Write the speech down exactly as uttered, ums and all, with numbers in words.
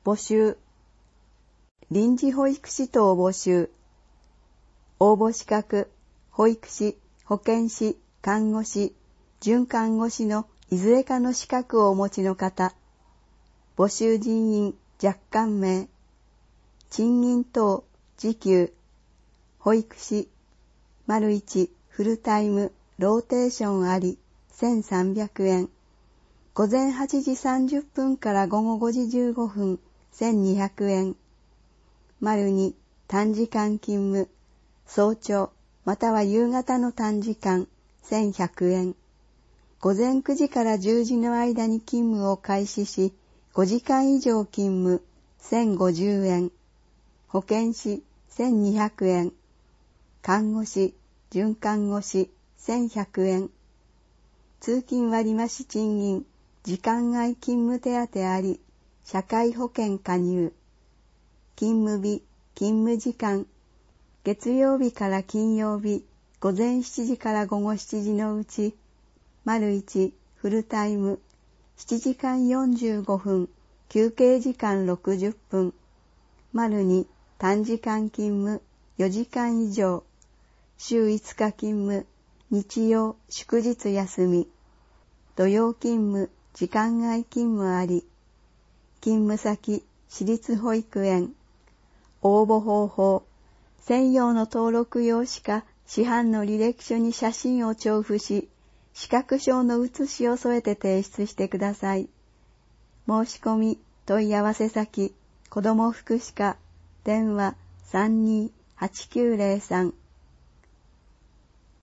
募集。臨時保育士等募集。応募資格、保育士、保健師、看護師、准看護師のいずれかの資格をお持ちの方。募集人員若干名。賃金等、時給。保育士、丸一フルタイム、ローテーションあり、せんさんびゃくえん。午前はちじさんじゅっぷんから午後ごじじゅうごふん、せんにひゃくえん。丸に短時間勤務、早朝または夕方の短時間、せんひゃくえん。午前くじからじゅうじの間に勤務を開始し、ごじかん以上勤務、せんごじゅうえん。保健師、せんにひゃくえん。看護師、准看護師、せんひゃくえん。通勤割増賃金、時間外勤務手当あり、社会保険加入。勤務日、勤務時間、月曜日から金曜日、午前しちじから午後しちじのうち、丸一フルタイム、しちじかんよんじゅうごふん、休憩時間ろくじゅっぷん。丸二短時間勤務、よじかん以上。週いつか勤務、日曜、祝日休み。土曜勤務、時間外勤務あり。勤務先、私立保育園。応募方法。専用の登録用紙か市販の履歴書に写真を調布し、資格証の写しを添えて提出してください。申し込み、問い合わせ先、子ども福祉課、電話 さんにーはちきゅうゼロさん